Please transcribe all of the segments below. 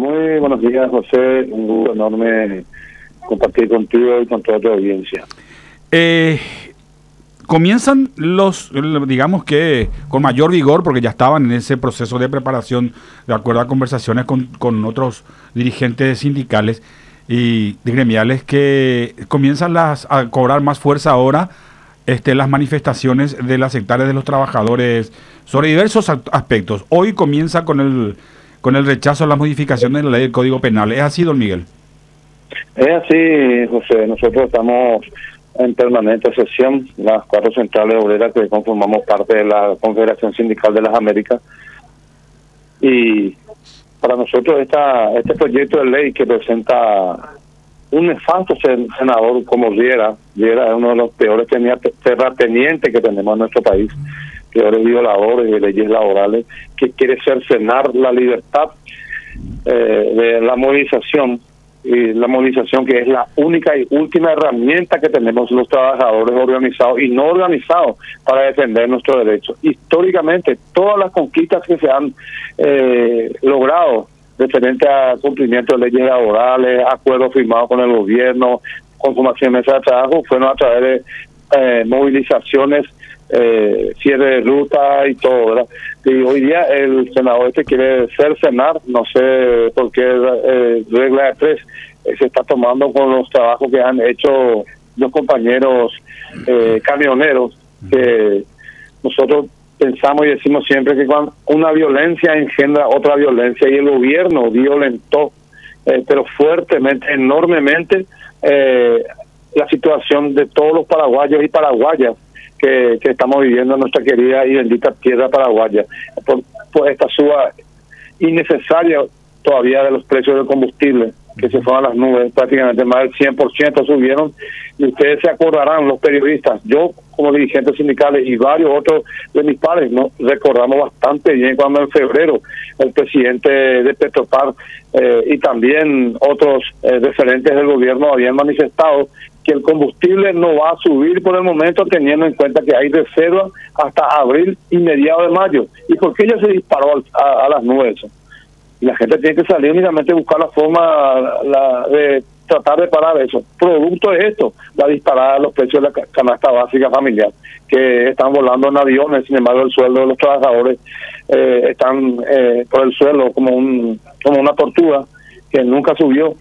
Muy buenos días, José. Un gusto enorme compartir contigo y con toda tu audiencia. Comienzan digamos que con mayor vigor, porque ya estaban en ese proceso de preparación, de acuerdo a conversaciones con otros dirigentes sindicales y gremiales, que comienzan a cobrar más fuerza ahora las manifestaciones de las sectarias de los trabajadores sobre diversos aspectos. Hoy comienza con el rechazo a las modificaciones de la ley del Código Penal. ¿Es así, don Miguel? Es así, José. Nosotros estamos en permanente sesión, las 4 centrales obreras que conformamos parte de la Confederación Sindical de las Américas. Y para nosotros este proyecto de ley que presenta un nefasto senador como Riera es uno de los peores terratenientes que tenemos en nuestro país, peores violadores de leyes laborales, que quiere cercenar la libertad de la movilización, y la movilización que es la única y última herramienta que tenemos los trabajadores organizados y no organizados para defender nuestros derechos. Históricamente, todas las conquistas que se han logrado referente a cumplimiento de leyes laborales, acuerdos firmados con el gobierno, conformación de mesa de trabajo, fueron a través de movilizaciones, cierre de ruta y todo, ¿verdad? Y hoy día el senador quiere cercenar, no sé por qué regla de 3 se está tomando con los trabajos que han hecho los compañeros camioneros, que nosotros pensamos y decimos siempre que cuando una violencia engendra otra violencia, y el gobierno violentó, pero fuertemente, enormemente, la situación de todos los paraguayos y paraguayas que estamos viviendo en nuestra querida y bendita tierra paraguaya, por esta suba innecesaria todavía de los precios del combustible, que se fueron a las nubes, prácticamente más del 100% subieron. Y ustedes se acordarán, los periodistas, yo como dirigentes sindicales y varios otros de mis pares, ¿no?, recordamos bastante bien cuando en febrero el presidente de Petropar y también otros referentes del gobierno habían manifestado que el combustible no va a subir por el momento, teniendo en cuenta que hay reserva hasta abril y mediados de mayo. ¿Y por qué ya se disparó a las nubes eso? Y la gente tiene que salir únicamente a buscar la forma de tratar de parar eso. Producto de esto, la disparada de los precios de la canasta básica familiar, que están volando en aviones. Sin embargo, el sueldo de los trabajadores están por el suelo como una tortuga que nunca subió.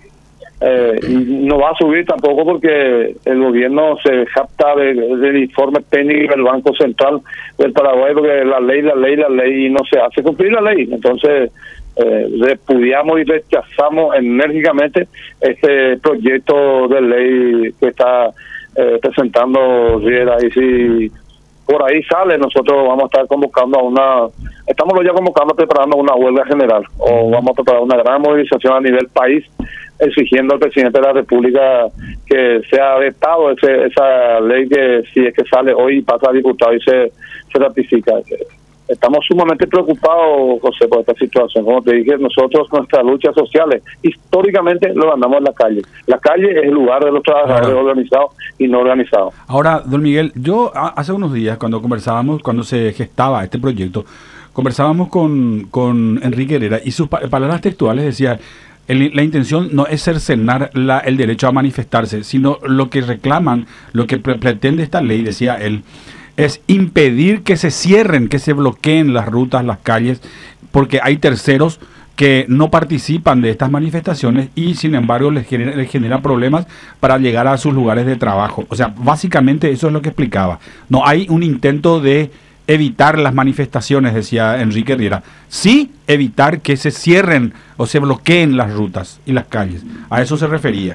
Y no va a subir tampoco porque el gobierno se jacta del informe técnico del Banco Central del Paraguay, porque la ley, y no se hace cumplir la ley. Entonces, repudiamos y rechazamos enérgicamente este proyecto de ley que está presentando Riera. Y si por ahí sale, nosotros vamos a estar convocando estamos ya preparando una huelga general, o vamos a preparar una gran movilización a nivel país, exigiendo al presidente de la República que sea vetado esa ley, que si es que sale hoy y pasa a diputado y se ratifica. Estamos sumamente preocupados, José, por esta situación. Como te dije, nosotros, nuestras luchas sociales, históricamente lo andamos en la calle. La calle es el lugar de los trabajadores organizados y no organizados. Ahora, don Miguel, yo hace unos días, cuando se gestaba este proyecto, conversábamos con Enrique Herrera, y sus palabras textuales decía: la intención no es cercenar el derecho a manifestarse, sino lo que reclaman, lo que pretende esta ley, decía él, es impedir que se cierren, que se bloqueen las rutas, las calles, porque hay terceros que no participan de estas manifestaciones y sin embargo les genera problemas para llegar a sus lugares de trabajo. O sea, básicamente eso es lo que explicaba. No hay un intento de evitar las manifestaciones, decía Enrique Riera. Sí evitar que se cierren o se bloqueen las rutas y las calles. A eso se refería.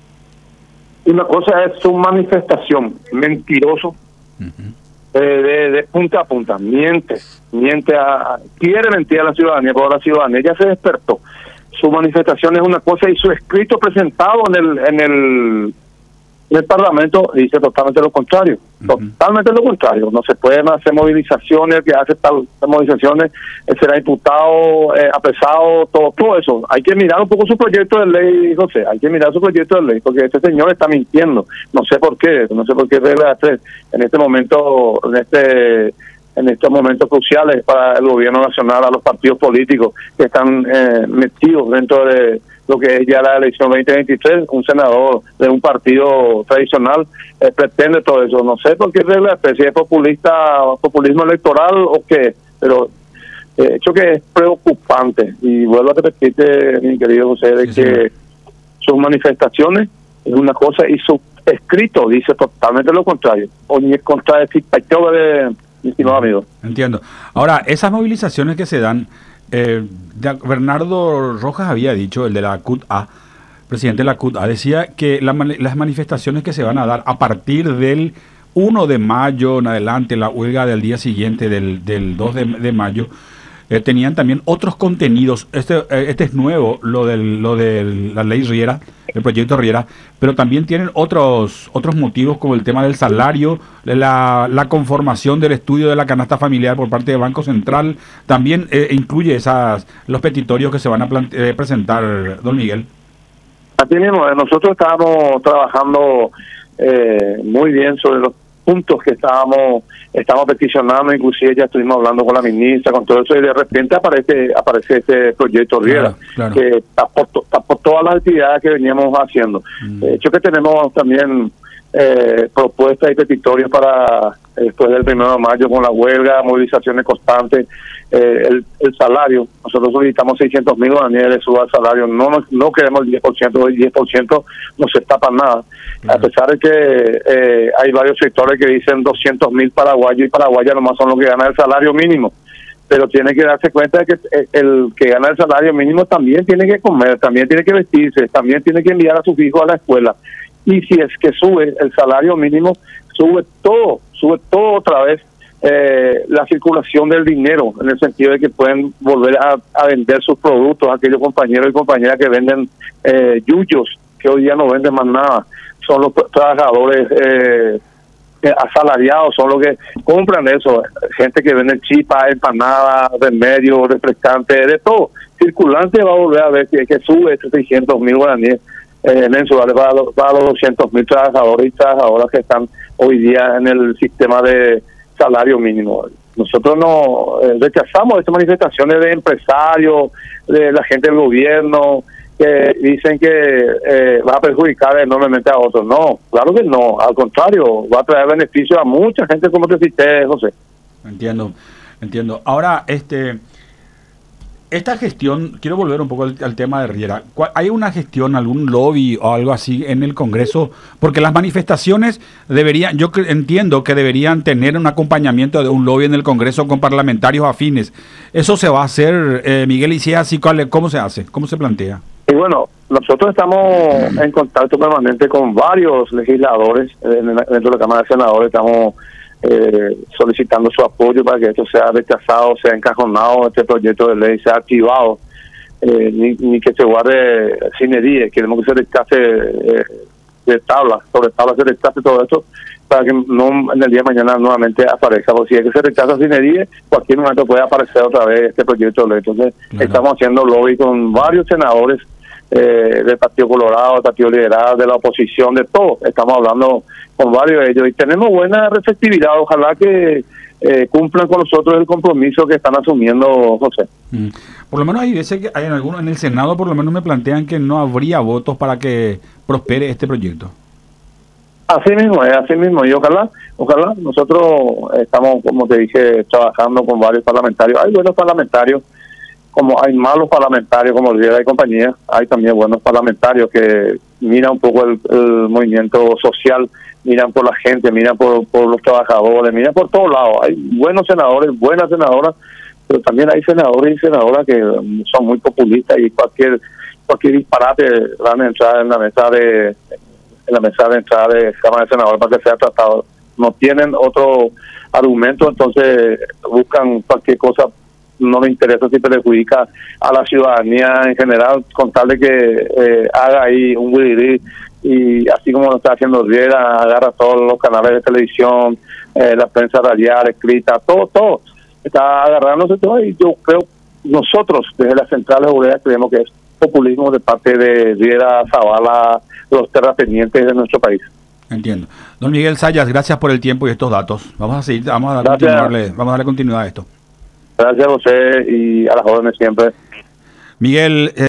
Una cosa es su manifestación, mentiroso, de punta a punta, quiere mentir a la ciudadanía, pero la ciudadanía ya se despertó. Su manifestación es una cosa y su escrito presentado en el Parlamento dice totalmente lo contrario. Totalmente lo contrario. No se pueden hacer movilizaciones, el que hace tal movilizaciones será imputado, apresado, todo eso. Hay que mirar un poco su proyecto de ley, José. Hay que mirar su proyecto de ley, porque este señor está mintiendo. No sé por qué regla 3. En este momento, en este en estos momentos cruciales para el gobierno nacional, a los partidos políticos que están metidos dentro de lo que es ya la elección 2023. Un senador de un partido tradicional pretende todo eso. No sé por qué regla, especie de populismo electoral o qué, pero hecho que es preocupante. Y vuelvo a repetirte, mi querido José, de que sus manifestaciones es una cosa y su escrito dice totalmente lo contrario. O ni es contradecir, mi estimado amigo. Entiendo. Ahora, esas movilizaciones que se dan, Bernardo Rojas había dicho, el de la CUT-A, presidente de la CUT-A, decía que las manifestaciones que se van a dar a partir del 1 de mayo en adelante, la huelga del día siguiente, del 2 de mayo, tenían también otros contenidos. Este es nuevo, lo de la ley Riera, el proyecto Riera, pero también tienen otros motivos, como el tema del salario, la conformación del estudio de la canasta familiar por parte del Banco Central. También incluye los petitorios que se van a presentar, don Miguel. Así mismo, nosotros estábamos trabajando muy bien sobre los puntos que estamos peticionando, inclusive ya estuvimos hablando con la ministra, con todo eso, y de repente aparece este proyecto Riera, claro. Que está por todas las actividades que veníamos haciendo. De hecho que tenemos también propuestas y petitorios para después del 1 de mayo con la huelga, movilizaciones constantes, el salario. Nosotros solicitamos 600.000 guaraníes de suba al salario, no queremos el 10%, el 10% no se está para nada. A pesar de que hay varios sectores que dicen 200.000 paraguayos y paraguayas nomás son los que ganan el salario mínimo, pero tiene que darse cuenta de que el que gana el salario mínimo también tiene que comer, también tiene que vestirse, también tiene que enviar a sus hijos a la escuela. Y si es que sube el salario mínimo, sube todo otra vez, la circulación del dinero, en el sentido de que pueden volver a vender sus productos, aquellos compañeros y compañeras que venden yuyos, que hoy día no venden más nada, son los trabajadores asalariados, son los que compran eso, gente que vende chipas, empanadas, remedios, refrescantes, de todo. Circulante va a volver a ver que sube 600.000 guaraníes mensuales para los 200.000 trabajadores y trabajadoras que están hoy día en el sistema de salario mínimo. Nosotros no rechazamos estas manifestaciones de empresarios, de la gente del gobierno, que dicen que va a perjudicar enormemente a otros. No, claro que no, al contrario, va a traer beneficio a mucha gente, como te cité, José. Entiendo. Ahora, esta gestión, quiero volver un poco al tema de Riera. ¿Hay una gestión, algún lobby o algo así en el Congreso? Porque las manifestaciones yo entiendo que deberían tener un acompañamiento de un lobby en el Congreso con parlamentarios afines. ¿Eso se va a hacer, Miguel? Y si es así, ¿cómo se hace? ¿Cómo se plantea? Y bueno, nosotros estamos en contacto permanente con varios legisladores dentro de la Cámara de Senadores. Estamos solicitando su apoyo para que esto sea rechazado, sea encajonado, este proyecto de ley sea activado, ni que se guarde sine die. Queremos que se rechace sobre tabla se rechace todo esto, para que no en el día de mañana nuevamente aparezca, porque si es que se rechaza sine die, cualquier momento puede aparecer otra vez este proyecto de ley. Entonces estamos haciendo lobby con varios senadores del Partido Colorado, del Partido Liberal, de la oposición, de todo. Estamos hablando con varios de ellos y tenemos buena receptividad. Ojalá que cumplan con nosotros el compromiso que están asumiendo, José. Por lo menos hay veces que hay en el Senado, por lo menos me plantean que no habría votos para que prospere este proyecto. Así mismo, y ojalá nosotros estamos, como te dije, trabajando con varios parlamentarios. Hay buenos parlamentarios, como hay malos parlamentarios, como Riera y compañía. Hay también buenos parlamentarios que miran un poco el movimiento social, miran por la gente, miran por los trabajadores, miran por todos lados. Hay buenos senadores, buenas senadoras, pero también hay senadores y senadoras que son muy populistas y cualquier disparate van a entrar en la mesa de entrada de Cámara de Senadores para que sea tratado. No tienen otro argumento, entonces buscan cualquier cosa. No me interesa si perjudica a la ciudadanía en general, con tal de que haga ahí un wiri, y así como lo está haciendo Riera, agarra todos los canales de televisión, la prensa radial, escrita, todo está agarrándose todo. Y yo creo, nosotros desde las centrales obreras creemos que es populismo de parte de Riera, Zavala, los terratenientes de nuestro país. Entiendo. Don Miguel Zayas, gracias por el tiempo y estos datos. Vamos a seguir, vamos a darle continuidad a esto. Gracias a usted y a las jóvenes siempre. Miguel...